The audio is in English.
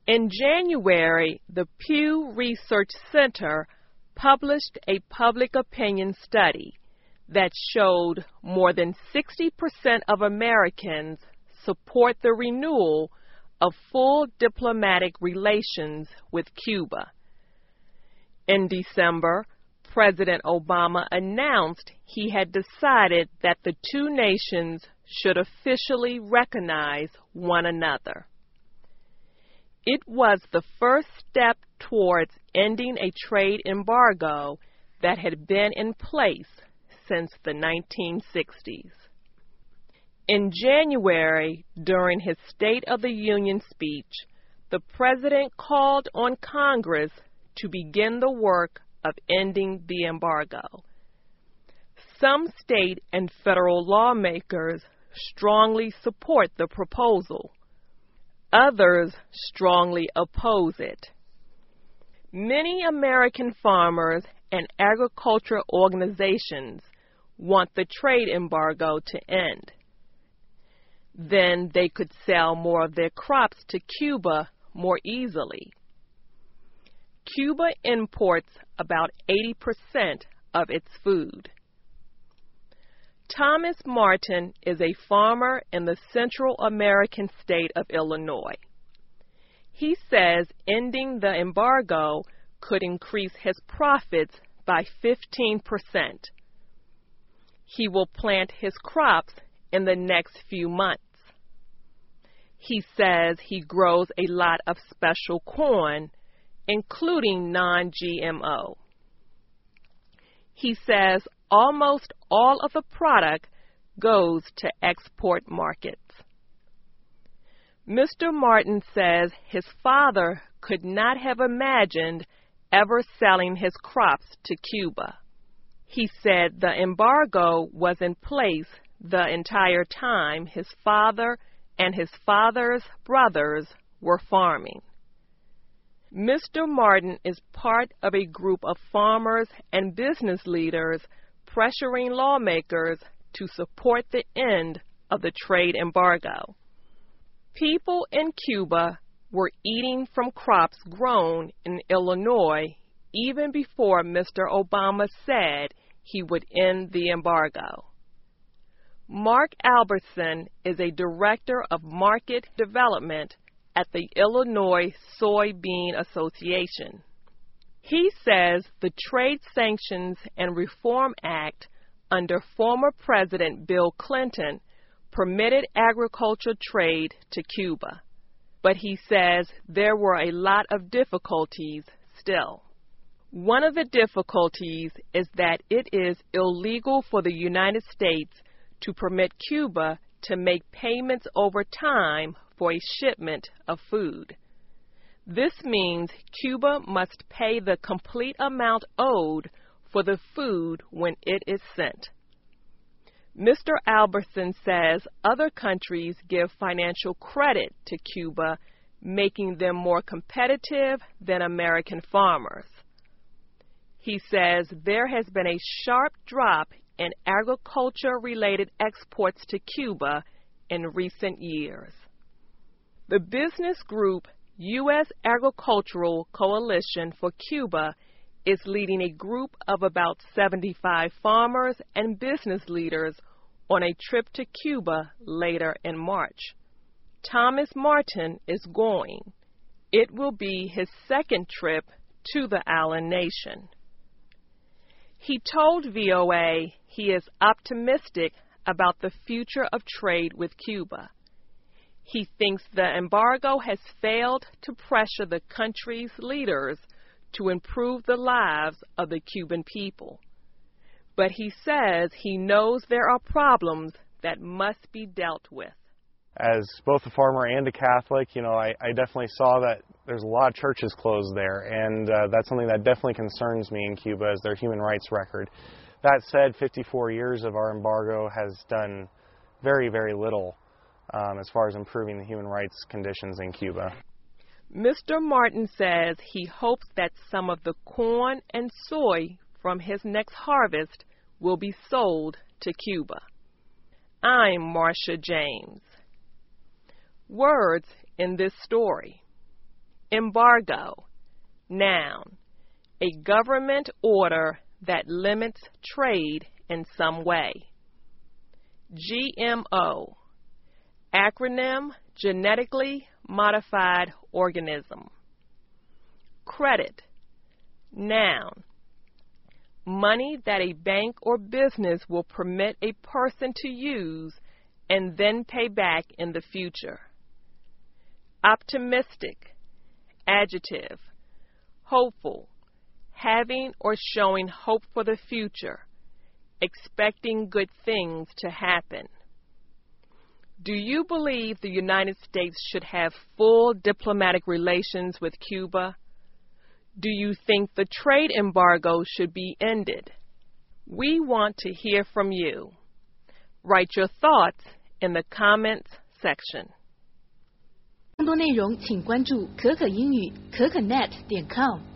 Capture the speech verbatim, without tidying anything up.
In January, the Pew Research Center published a public opinion study that showed more than sixty percent of Americans support the renewal of full diplomatic relations with Cuba. In December, President Obama announced he had decided that the two nations should officially recognize one another. It was the first step towards ending a trade embargo that had been in place since the nineteen sixties. In January, during his State of the Union speech, the President called on Congress to begin the work of ending the embargo. Some state and federal lawmakers strongly support the proposal. Others strongly oppose it. Many American farmers and agricultural organizations want the trade embargo to end. Then they could sell more of their crops to Cuba more easily. Cuba imports about eighty percent of its food. Thomas Martin is a farmer in the Central American state of Illinois. He says ending the embargo could increase his profits by fifteen percent. He will plant his crops in the next few months. He says he grows a lot of special corn, including non G M O. He says almost all of the product goes to export markets. Mister Martin says his father could not have imagined ever selling his crops to Cuba. He said the embargo was in place the entire time his father and his father's brothers were farming. Mister Martin is part of a group of farmers and business leaders pressuring lawmakers to support the end of the trade embargo. People in Cuba were eating from crops grown in Illinois even before Mister Obama said he would end the embargo. Mark Albertson is a director of market development at the Illinois Soybean Association. He says the Trade Sanctions and Reform Act under former President Bill Clinton permitted agricultural trade to Cuba, but he says there were a lot of difficulties still. One of the difficulties is that it is illegal for the United States to permit Cuba to make payments over time for a shipment of food. This means Cuba must pay the complete amount owed for the food when it is sent. Mister Albertson says other countries give financial credit to Cuba, making them more competitive than American farmers. He says there has been a sharp drop in agriculture-related exports to Cuba in recent years. The business group U S Agricultural Coalition for Cuba is leading a group of about seventy-five farmers and business leaders on a trip to Cuba later in March. Thomas Martin is going. It will be his second trip to the island nation. He told V O A he is optimistic about the future of trade with Cuba. He thinks the embargo has failed to pressure the country's leaders to improve the lives of the Cuban people. But he says he knows there are problems that must be dealt with. As both a farmer and a Catholic, you know, I, I definitely saw that there's a lot of churches closed there, and uh, that's something that definitely concerns me in Cuba, is their human rights record. That said, fifty-four years of our embargo has done very, very little um, as far as improving the human rights conditions in Cuba. Mister Martin says he hopes that some of the corn and soy from his next harvest will be sold to Cuba. I'm Marcia James. Words in this story. Embargo. Noun. A government order that limits trade in some way. G M O. Acronym, genetically modified organism. Credit. Noun. Money that a bank or business will permit a person to use and then pay back in the future. Optimistic. Adjective. Hopeful. Having or showing hope for the future. Expecting good things to happen. Do you believe the United States should have full diplomatic relations with Cuba? Do you think the trade embargo should be ended? We want to hear from you. Write your thoughts in the comments section. 更多内容请关注可可英语可可 net 点 com。